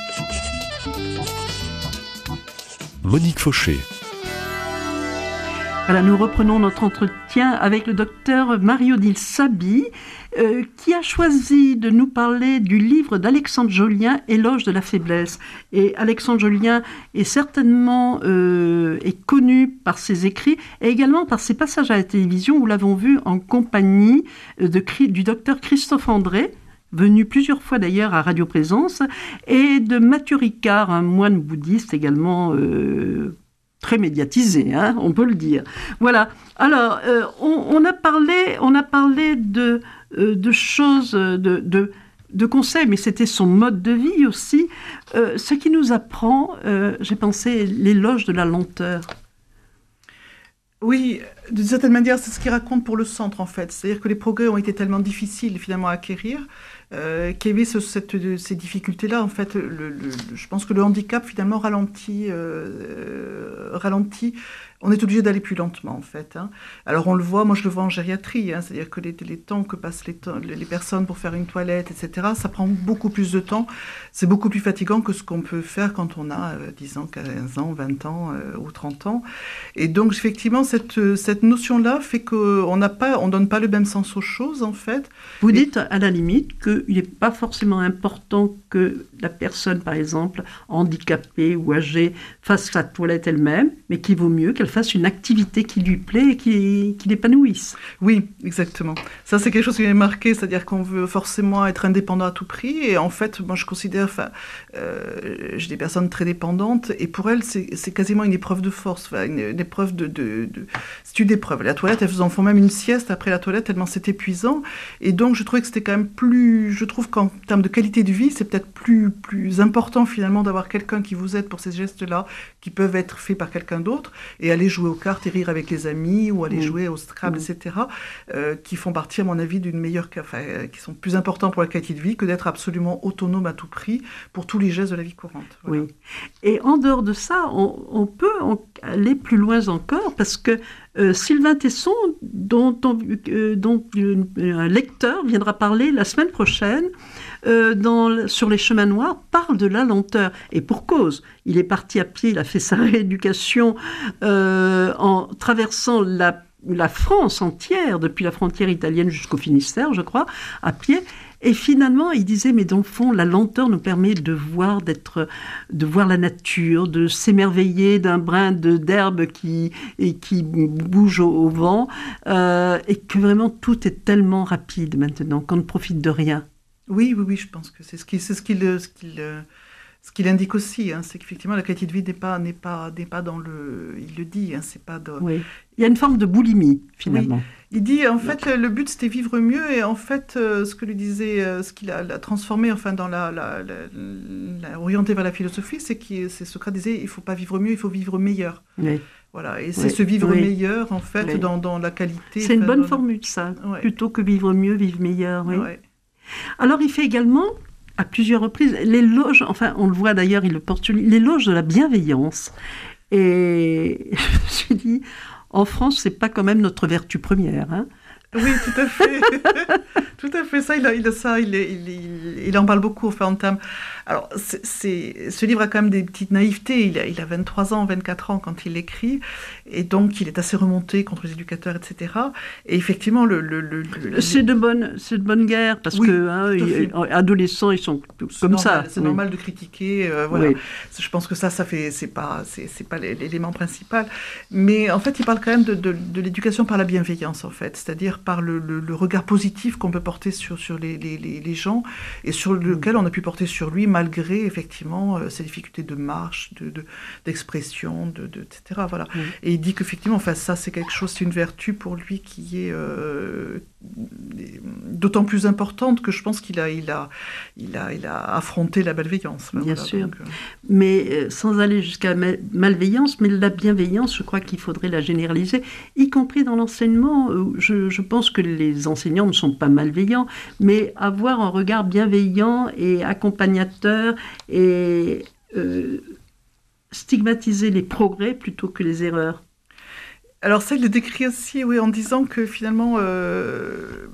Monique Fauché. Voilà, nous reprenons notre entretien avec le docteur Marie-Odile Saby, euh, qui a choisi de nous parler du livre d'Alexandre Jolien, Éloge de la faiblesse. Et Alexandre Jolien est certainement euh, est connu par ses écrits et également par ses passages à la télévision. Nous l'avons vu en compagnie de, du docteur Christophe André, venu plusieurs fois d'ailleurs à Radio Présence, et de Mathieu Ricard, un moine bouddhiste également euh, très médiatisé, hein, on peut le dire. Voilà. Alors, euh, on, on a parlé, on a parlé de, euh, de choses, de, de, de conseils, mais c'était son mode de vie aussi. Euh, ce qui nous apprend, euh, j'ai pensé, l'éloge de la lenteur. Oui, d'une certaine manière, c'est ce qu'il raconte pour le centre, en fait. C'est-à-dire que les progrès ont été tellement difficiles, finalement, à acquérir, euh, qu'il y avait ce, cette, ces difficultés-là. En fait, le, le, le, je pense que le handicap, finalement, ralentit, euh, ralentit. On est obligé d'aller plus lentement, en fait. Hein. Alors, on le voit, moi, je le vois en gériatrie. Hein, c'est-à-dire que les, les temps que passent les, temps, les personnes pour faire une toilette, et cetera, ça prend beaucoup plus de temps. C'est beaucoup plus fatigant que ce qu'on peut faire quand on a euh, dix ans, quinze ans, vingt ans euh, ou trente ans. Et donc, effectivement, cette, cette notion-là fait qu'on n'a pas, on donne pas le même sens aux choses, en fait. Vous dites, à la limite, qu'il n'est pas forcément important que la personne, par exemple, handicapée ou âgée, fasse sa toilette elle-même, mais qu'il vaut mieux qu'elle fasse une activité qui lui plaît et qui, qui l'épanouisse. Oui, exactement. Ça, c'est quelque chose qui est marqué, c'est-à-dire qu'on veut forcément être indépendant à tout prix. Et en fait, moi, je considère, enfin, euh, j'ai des personnes très dépendantes, et pour elles, c'est, c'est quasiment une épreuve de force, enfin, une, une épreuve de, de, de... C'est une épreuve. La toilette, elles en font même une sieste après la toilette, tellement c'est épuisant. Et donc, je trouvais que c'était quand même plus... Je trouve qu'en termes de qualité de vie, c'est peut-être plus, plus important, finalement, d'avoir quelqu'un qui vous aide pour ces gestes-là, qui peuvent être faits par quelqu'un d'autre, et aller jouer aux cartes et rire avec les amis, ou aller mmh. jouer au Scrabble, mmh. et cetera, euh, qui font partie, à mon avis, d'une meilleure... Enfin, euh, qui sont plus importants pour la qualité de vie que d'être absolument autonome à tout prix pour tous les gestes de la vie courante. Voilà. Oui. Et en dehors de ça, on, on peut en aller plus loin encore, parce que euh, Sylvain Tesson, dont, on, euh, dont une, un lecteur viendra parler la semaine prochaine, euh, dans, sur les chemins noirs, parle de la lenteur. Et pour cause, il est parti à pied, il a fait sa rééducation euh, en traversant la, la France entière, depuis la frontière italienne jusqu'au Finistère, je crois, à pied. Et finalement, il disait, mais dans le fond, la lenteur nous permet de voir, d'être, de voir la nature, de s'émerveiller d'un brin de, d'herbe qui, et qui bouge au, au vent, euh, et que vraiment tout est tellement rapide maintenant qu'on ne profite de rien. Oui, oui, oui, je pense que c'est ce qu'il, c'est ce qu'il, ce qu'il, ce qu'il indique aussi, hein, c'est qu'effectivement la qualité de vie n'est pas, n'est pas, n'est pas dans le, il le dit, hein, c'est pas. De... Oui. Il y a une forme de boulimie finalement. Oui. Il dit en fait le, le but c'était vivre mieux et en fait euh, ce que lui disait, euh, ce qu'il a, a transformé enfin dans la, la, la, la orienté vers la philosophie, c'est que c'est Socrate disait il faut pas vivre mieux, il faut vivre meilleur. Oui. Voilà, et c'est oui. se vivre oui. meilleur en fait oui. dans, dans la qualité. C'est une bonne dans... formule ça, ouais. plutôt que vivre mieux, vivre meilleur. Oui. Ouais. Alors il fait également à plusieurs reprises l'éloge, enfin on le voit d'ailleurs, il le porte l'éloge de la bienveillance. Et je me suis dit, en France, c'est pas quand même notre vertu première, hein. Oui, tout à fait. Tout à fait. Ça, il a, il a ça, il, il, il, il en parle beaucoup, enfin, en termes... Alors, c'est, c'est, ce livre a quand même des petites naïvetés. Il a, il a vingt-trois ans, vingt-quatre ans quand il l'écrit. Et donc, il est assez remonté contre les éducateurs, et cetera. Et effectivement, le... le, le, le c'est, de bonne, c'est de bonne guerre, parce oui, que hein, ils, adolescents, ils sont c'est comme normal, ça. C'est oui. normal de critiquer. Euh, voilà. Oui. Je pense que ça, ça fait, c'est pas, c'est, c'est pas l'élément principal. Mais en fait, il parle quand même de, de, de l'éducation par la bienveillance, en fait. C'est-à-dire par le, le, le regard positif qu'on peut porter sur, sur les, les, les, les gens et sur lequel on a pu porter sur lui malgré effectivement euh, ses difficultés de marche, de, de, d'expression, de, de, et cetera. Voilà. Mmh. Et il dit qu'effectivement, enfin, ça c'est quelque chose, c'est une vertu pour lui qui est euh, d'autant plus importante que je pense qu'il a, il a, il a, il a affronté la malveillance. Bien voilà, sûr. donc, euh... Mais euh, sans aller jusqu'à la malveillance, mais la bienveillance, je crois qu'il faudrait la généraliser, y compris dans l'enseignement. Je, je pense que les enseignants ne sont pas malveillants, mais avoir un regard bienveillant et accompagnateur et euh, stigmatiser les progrès plutôt que les erreurs. Alors ça, il le décrit aussi, oui, en disant que finalement, euh,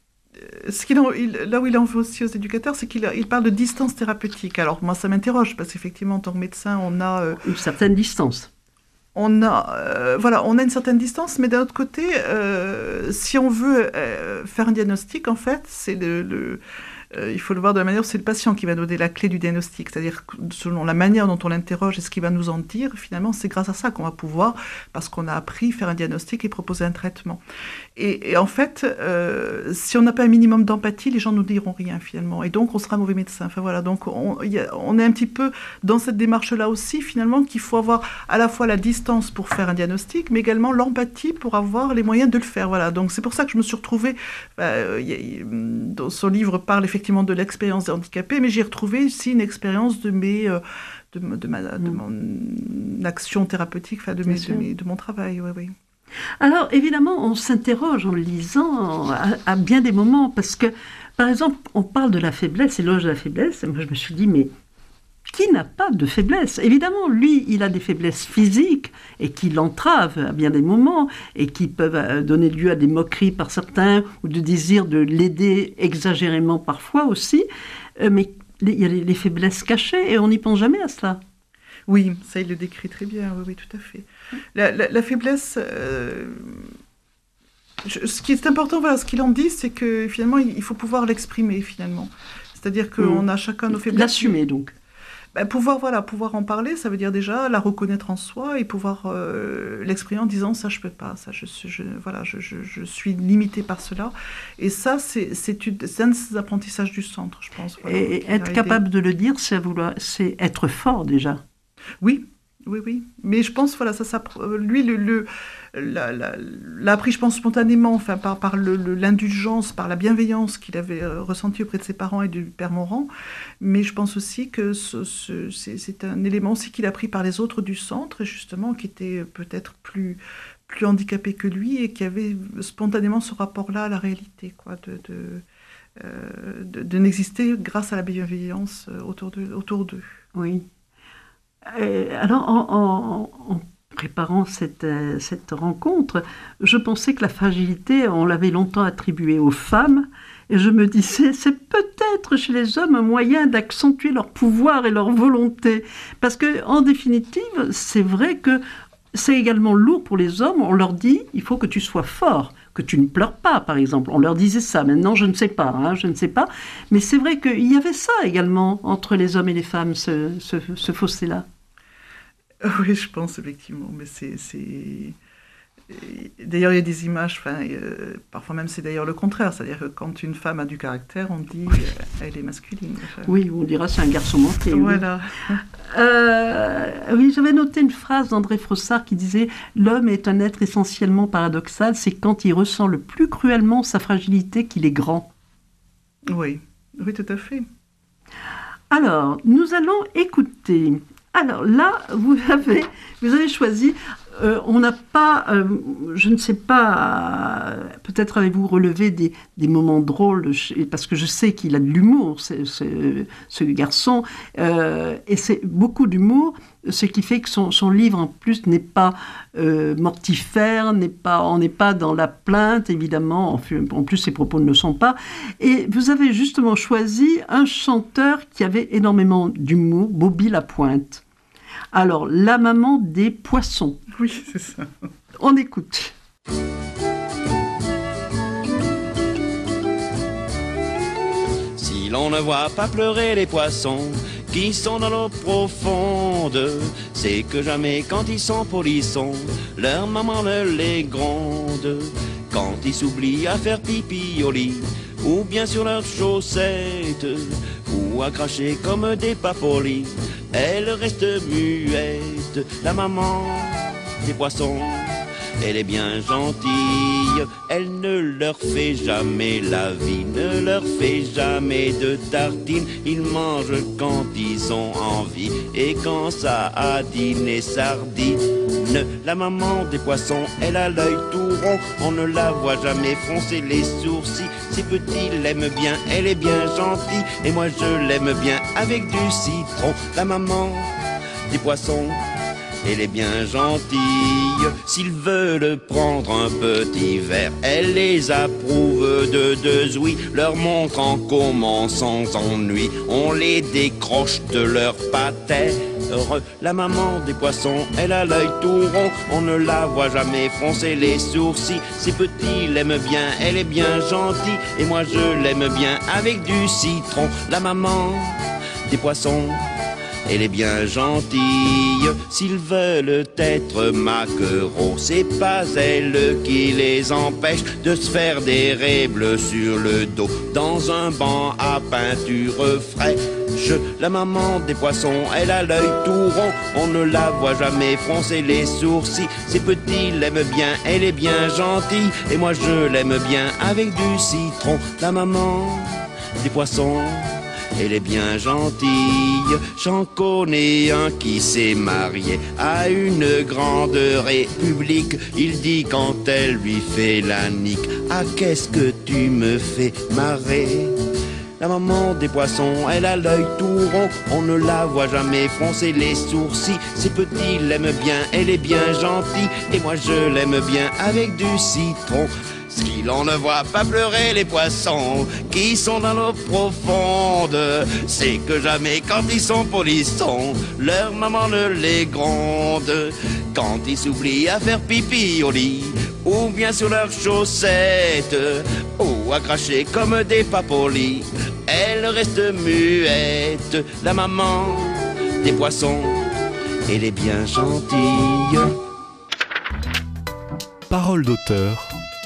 ce qu'il en, il, là où il en veut aussi aux éducateurs, c'est qu'il il parle de distance thérapeutique. Alors moi, ça m'interroge, parce qu'effectivement, en tant que médecin, on a... Euh, une certaine distance. On a, euh, voilà, on a une certaine distance, mais d'un autre côté, euh, si on veut euh, faire un diagnostic, en fait, c'est le... le Euh, il faut le voir de la manière où c'est le patient qui va donner la clé du diagnostic, c'est-à-dire que selon la manière dont on l'interroge et ce qu'il va nous en dire, finalement, c'est grâce à ça qu'on va pouvoir, parce qu'on a appris, faire un diagnostic et proposer un traitement. Et, et en fait, euh, si on n'a pas un minimum d'empathie, les gens ne nous diront rien, finalement. Et donc, on sera un mauvais médecin. Enfin, voilà, donc, on, y a, on est un petit peu dans cette démarche-là aussi, finalement, qu'il faut avoir à la fois la distance pour faire un diagnostic, mais également l'empathie pour avoir les moyens de le faire. Voilà, donc c'est pour ça que je me suis retrouvée... Euh, y a, y, dans son livre parle effectivement de l'expérience des handicapés, mais j'ai retrouvé aussi une expérience de, mes, de, de, ma, de mon action thérapeutique, enfin de, mes, de, mes, de mon travail. Ouais, oui. Alors, évidemment, on s'interroge en le lisant à, à bien des moments, parce que, par exemple, on parle de la faiblesse, éloge de la faiblesse, et moi je me suis dit, mais qui n'a pas de faiblesse ? Évidemment, lui, il a des faiblesses physiques et qui l'entravent à bien des moments et qui peuvent donner lieu à des moqueries par certains ou de désir de l'aider exagérément parfois aussi. Mais il y a les faiblesses cachées et on n'y pense jamais à cela. Oui, ça il le décrit très bien, oui, oui, tout à fait. La, la, la faiblesse... Euh... Je, ce qui est important, voilà, ce qu'il en dit, c'est que finalement, il faut pouvoir l'exprimer, finalement. C'est-à-dire qu'on mmh. a chacun nos faiblesses. L'assumer, donc. Ben, pouvoir, voilà, pouvoir en parler, ça veut dire déjà la reconnaître en soi et pouvoir euh, l'exprimer en disant ça je peux pas, ça je, je voilà, je, je, je suis limitée par cela. Et ça c'est c'est, une, c'est un des apprentissages du centre, je pense. Voilà, et être capable de le dire, c'est vouloir, c'est être fort déjà. Oui, oui, oui. Mais je pense voilà, ça, ça lui le, le l'a, l'a, l'a appris, je pense, spontanément, enfin, par, par le, le, l'indulgence, par la bienveillance qu'il avait euh, ressentie auprès de ses parents et du père Morand. Mais je pense aussi que ce, ce, c'est, c'est un élément aussi qu'il a pris par les autres du centre, justement, qui étaient peut-être plus, plus handicapés que lui et qui avaient spontanément ce rapport-là à la réalité, quoi, de, de, euh, de, de n'exister grâce à la bienveillance autour, de, autour d'eux. Oui. Euh, alors, en... en, en... préparant cette, euh, cette rencontre, je pensais que la fragilité, on l'avait longtemps attribuée aux femmes, et je me disais, c'est peut-être chez les hommes un moyen d'accentuer leur pouvoir et leur volonté, parce que en définitive, c'est vrai que c'est également lourd pour les hommes. On leur dit, il faut que tu sois fort, que tu ne pleures pas, par exemple. On leur disait ça. Maintenant, je ne sais pas, hein, je ne sais pas. Mais c'est vrai qu'il y avait ça également entre les hommes et les femmes, ce, ce, ce fossé-là. Oui, je pense, effectivement. Mais c'est... c'est... D'ailleurs, il y a des images, enfin, euh, parfois même c'est d'ailleurs le contraire, c'est-à-dire que quand une femme a du caractère, on dit euh, elle est masculine. Enfin. Oui, on dira c'est un garçon manqué. Voilà. Oui, euh, oui, j'avais noté une phrase d'André Frossard qui disait « L'homme est un être essentiellement paradoxal, c'est quand il ressent le plus cruellement sa fragilité qu'il est grand. » Oui, oui, tout à fait. Alors, nous allons écouter. Alors là, vous avez, vous avez choisi... Euh, on n'a pas, euh, je ne sais pas, euh, peut-être avez-vous relevé des, des moments drôles, parce que je sais qu'il a de l'humour, c'est, c'est, ce garçon, euh, et c'est beaucoup d'humour, ce qui fait que son, son livre en plus n'est pas euh, mortifère, n'est pas, on n'est pas dans la plainte évidemment, en, en plus ses propos ne le sont pas, et vous avez justement choisi un chanteur qui avait énormément d'humour, Bobby Lapointe. Alors, la maman des poissons. Oui, c'est ça. On écoute. Si l'on ne voit pas pleurer les poissons qui sont dans l'eau profonde, c'est que jamais quand ils sont polissons, leur maman ne les gronde. Quand ils s'oublient à faire pipi au lit, ou bien sur leurs chaussettes, ou à cracher comme des papolis, elle reste muette, la maman des poissons. Elle est bien gentille, elle ne leur fait jamais la vie, ne leur fait jamais de tartines. Ils mangent quand ils ont envie, et quand ça a dîné sardines. La maman des poissons, elle a l'œil tout rond, on ne la voit jamais froncer les sourcils. Ses petits l'aiment bien, elle est bien gentille, et moi je l'aime bien avec du citron. La maman des poissons, elle est bien gentille. S'ils veulent prendre un petit verre, elle les approuve de deux ouïes, leur montrant comment sans ennui on les décroche de leur patère. La maman des poissons, elle a l'œil tout rond, on ne la voit jamais froncer les sourcils. Ses petits l'aiment bien, elle est bien gentille, et moi je l'aime bien avec du citron. La maman des poissons, elle est bien gentille. S'ils veulent être maquereaux, c'est pas elle qui les empêche de se faire des raies bleues sur le dos dans un banc à peinture fraîche. La maman des poissons, elle a l'œil tout rond, on ne la voit jamais froncer les sourcils. Ses petits l'aiment bien, elle est bien gentille, et moi je l'aime bien avec du citron. La maman des poissons, elle est bien gentille. J'en connais un qui s'est marié à une grande république. Il dit quand elle lui fait la nique: ah, qu'est-ce que tu me fais marrer. La maman des poissons, elle a l'œil tout rond, on ne la voit jamais froncer les sourcils. Ses petits l'aiment bien, elle est bien gentille, et moi je l'aime bien avec du citron. Si l'on ne voit pas pleurer les poissons qui sont dans l'eau profonde, c'est que jamais quand ils sont polissons, leur maman ne les gronde. Quand ils s'oublient à faire pipi au lit, ou bien sur leurs chaussettes, ou à cracher comme des papolis, elle reste muette, la maman des poissons, elle est bien gentille. Parole d'auteur,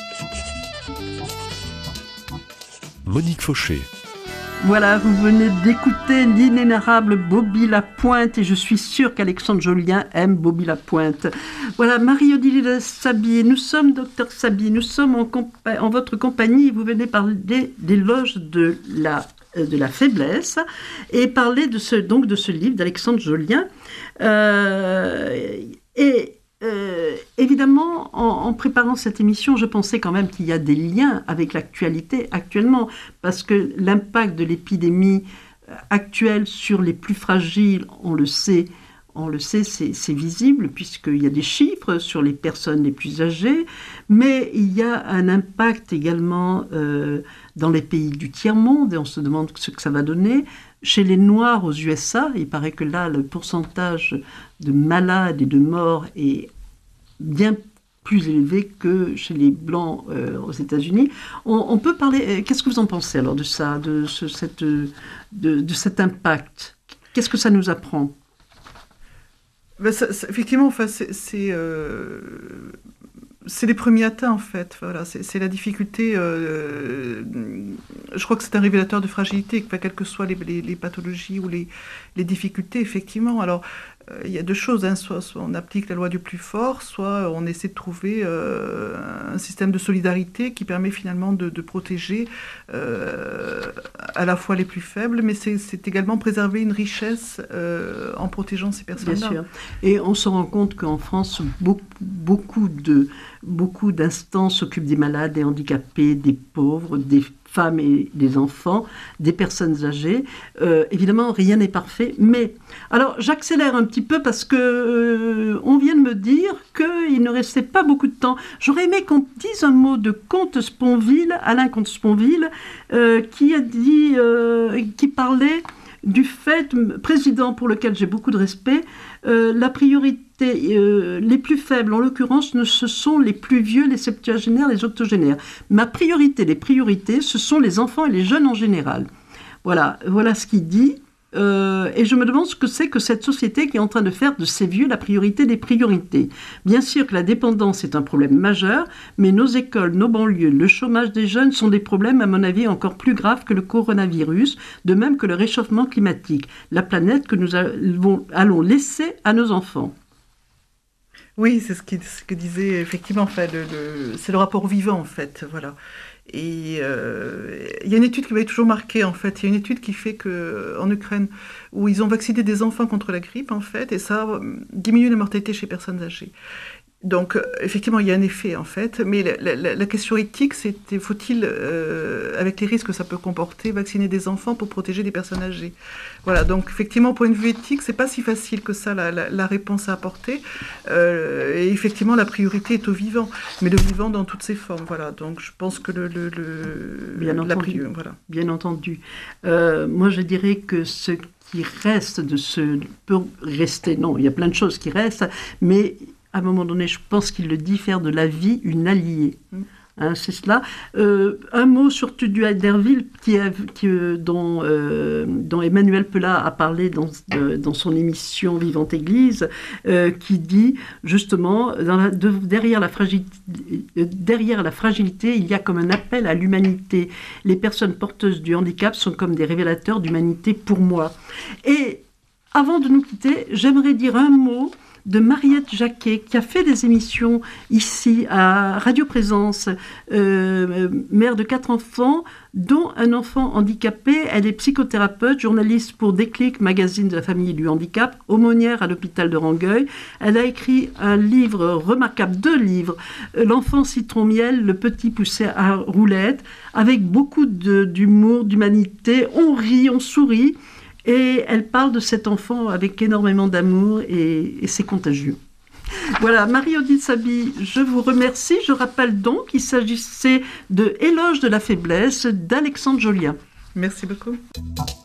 Monique Fauché. Voilà, vous venez d'écouter l'inénarrable Bobby Lapointe, et je suis sûre qu'Alexandre Jolien aime Bobby Lapointe. Voilà, Marie-Odile Sabier, nous sommes, docteur Sabier, nous sommes en, compa- en votre compagnie, vous venez parler d'éloge de la, euh, de la faiblesse, et parler de ce, donc de ce livre d'Alexandre Jolien. Euh, et Euh, évidemment, en, en préparant cette émission, je pensais quand même qu'il y a des liens avec l'actualité actuellement, parce que l'impact de l'épidémie actuelle sur les plus fragiles, on le sait, on le sait, c'est, c'est visible, puisqu'il y a des chiffres sur les personnes les plus âgées, mais il y a un impact également euh, dans les pays du tiers-monde, et on se demande ce que ça va donner. Chez les Noirs aux U S A, il paraît que là, le pourcentage de malades et de morts est bien plus élevé que chez les Blancs euh, aux États-Unis. On, on peut parler... Qu'est-ce que vous en pensez alors de ça, de, ce, cette, de, de cet impact? Qu'est-ce que ça nous apprend? Ben ça, ça, effectivement, enfin, c'est... c'est euh... C'est les premiers atteints, en fait. Voilà, c'est, c'est la difficulté. Euh, je crois que c'est un révélateur de fragilité, enfin, quelles que soient les, les, les pathologies ou les, les difficultés, effectivement. Alors, euh, il y a deux choses. Hein, soit, soit on applique la loi du plus fort, soit on essaie de trouver euh, un système de solidarité qui permet finalement de, de protéger euh, à la fois les plus faibles, mais c'est, c'est également préserver une richesse euh, en protégeant ces personnes-là. Bien sûr. Et on se rend compte qu'en France, beaucoup, beaucoup de... Beaucoup d'instances s'occupent des malades, des handicapés, des pauvres, des femmes et des enfants, des personnes âgées. Euh, évidemment, rien n'est parfait, mais... Alors, j'accélère un petit peu parce que euh, on vient de me dire qu'il ne restait pas beaucoup de temps. J'aurais aimé qu'on dise un mot de Comte Sponville, Alain Comte Sponville, euh, qui a dit, euh, qui parlait du fait, président pour lequel j'ai beaucoup de respect, euh, la priorité, euh, les plus faibles en l'occurrence, ne ce sont les plus vieux, les septuagénaires, les octogénaires. Ma priorité, les priorités, ce sont les enfants et les jeunes en général. Voilà, voilà ce qu'il dit. Euh, et je me demande ce que c'est que cette société qui est en train de faire de ces vieux la priorité des priorités. Bien sûr que la dépendance est un problème majeur, mais nos écoles, nos banlieues, le chômage des jeunes sont des problèmes, à mon avis, encore plus graves que le coronavirus, de même que le réchauffement climatique, la planète que nous allons, allons laisser à nos enfants. Oui, c'est ce, qui, ce que disait effectivement, enfin, le, le, c'est le rapport au vivant, en fait, voilà. Et euh, il y a une étude qui m'avait toujours marqué, en fait. Il y a une étude qui fait qu'en Ukraine, où ils ont vacciné des enfants contre la grippe, en fait, et ça a diminué la mortalité chez les personnes âgées. Donc, effectivement, il y a un effet, en fait. Mais la, la, la question éthique, c'était, faut-il, euh, avec les risques que ça peut comporter, vacciner des enfants pour protéger des personnes âgées? Voilà, donc, effectivement, au point de vue éthique, c'est pas si facile que ça, la, la, la réponse à apporter. Euh, et effectivement, la priorité est au vivant. Mais le vivant dans toutes ses formes, voilà. Donc, je pense que le... le, le Bien entendu. La priorité, voilà. Bien entendu. Euh, moi, je dirais que ce qui reste de ce... peut rester, non, il y a plein de choses qui restent, mais... À un moment donné, je pense qu'il le dit, faire de la vie une alliée. Mmh. Hein, c'est cela. Euh, un mot sur Tuduai d'Herville, qui a, qui, euh, dont, euh, dont Emmanuel Pelat a parlé dans, euh, dans son émission Vivante Église, euh, qui dit justement, dans la, de, derrière, la fragilité, derrière la fragilité, il y a comme un appel à l'humanité. Les personnes porteuses du handicap sont comme des révélateurs d'humanité pour moi. Et avant de nous quitter, j'aimerais dire un mot de Mariette Jacquet, qui a fait des émissions ici à Radio Présence, euh, mère de quatre enfants, dont un enfant handicapé. Elle est psychothérapeute, journaliste pour Déclic, magazine de la famille et du handicap, aumônière à l'hôpital de Rangueil. Elle a écrit un livre remarquable, deux livres, L'enfant citron-miel, Le petit poussé à roulette, avec beaucoup de, d'humour, d'humanité. On rit, on sourit. Et elle parle de cet enfant avec énormément d'amour et, et c'est contagieux. Voilà, Marie-Odile Saby, je vous remercie. Je rappelle donc qu'il s'agissait de Éloge de la faiblesse d'Alexandre Jolien. Merci beaucoup.